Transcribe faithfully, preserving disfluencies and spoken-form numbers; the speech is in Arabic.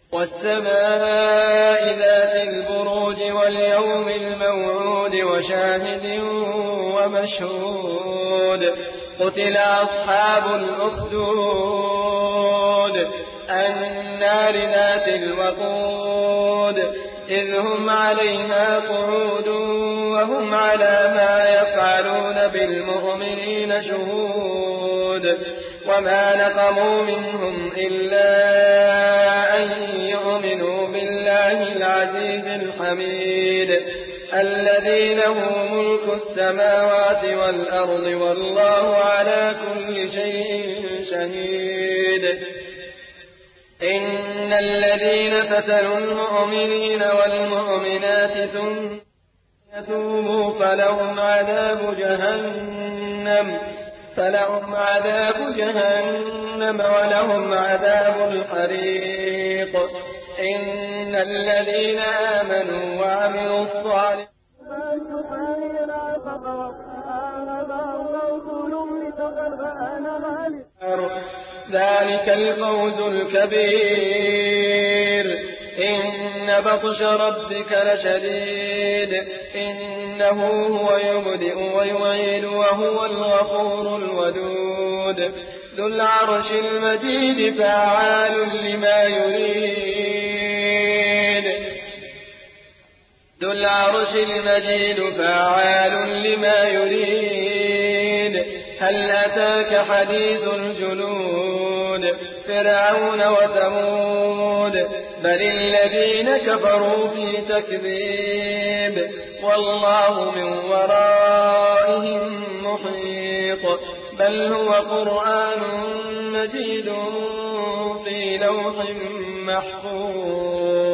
والسماء ذات البروج واليوم الموعود وشاهد ومشهود قتل أصحاب الأخدود النار ذات الوقود إذ هم عليها قعود وهم على ما يفعلون بالمؤمنين شهود وما نقموا منهم إلا أن يؤمنوا بالله العزيز الحميد الذي له ملك السماوات والأرض والله على كل شيء شهيد إن الذين فتنوا المؤمنين والمؤمنات ثم يتوبوا فلهم عذاب جهنم فلهم عذاب جهنم ولهم عذاب الحريق إن الذين آمنوا وعملوا الصالحات ذلك الفوز الكبير إن بطش ربك لشديد إنه هو يبدئ ويعيد وهو الغفور الودود ذو العرش المجيد فعال لما يريد ذو العرش المجيد فعال لما يريد هل أتاك حديث الجنود فرعون وثمود بل الذين كفروا في تكذيب والله من ورائهم محيط بل هو قرآن مجيد في لوح محفوظ